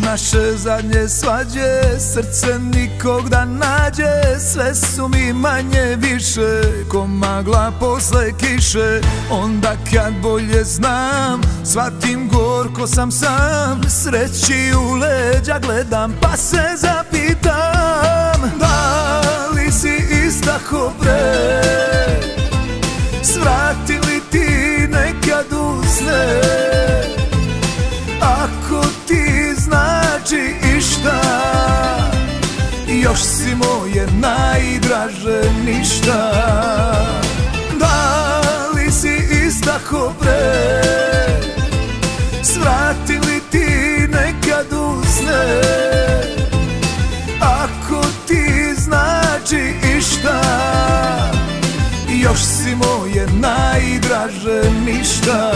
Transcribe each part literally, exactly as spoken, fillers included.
naše zadnje svađe srce nikog da nađe. Sve su mi manje više ko magla posle kiše. Onda kad bolje znam shvatim gorko sam sam. Sreći u leđa gledam pa se zapitam, da li si ista ko pre? Svrati li ti nekad u sne? Ako ti znači išta, još si moje najdraže ništa. Da li si ista ko pre? Svrati li ti nekad u sne? Ako ti znači išta, još si moje najdraže ništa.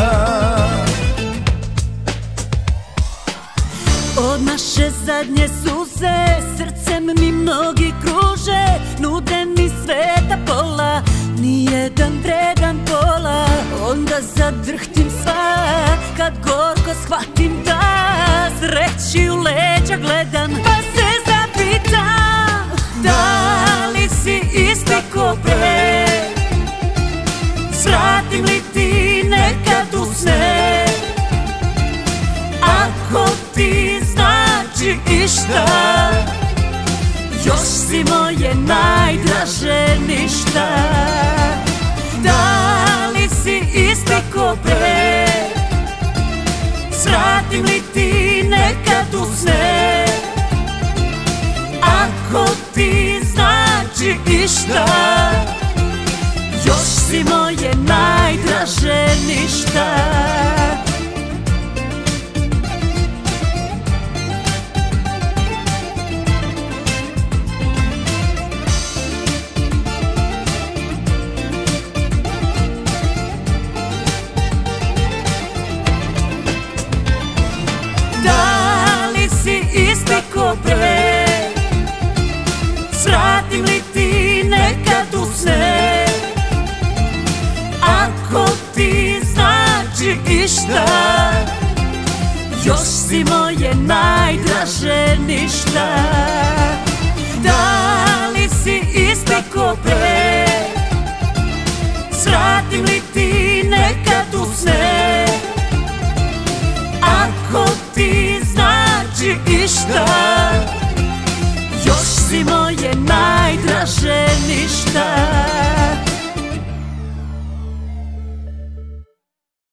Od naše zadnje suze srcem mi mnogi kruže. Nude mi sveta pola, nijedan vredan pola. Onda zadrhtim sva kad gorko shvatim da sreći u leđa gledam pa se zapitam, da li si isti ko pre? Svratim li ti nekad u sne? Ako ti znači išta, još si moje najdraže ništa. Da li si isti ko pre? Svratim li ti nekad u sne? Ako ti znači išta, još si moje najdraže ništa. Da li si isti ko pre? Svratim li ti nekad u sne? Ako ti znači išta, još si moje najdraže ništa. Da li si isti ko pre? Svratim li ti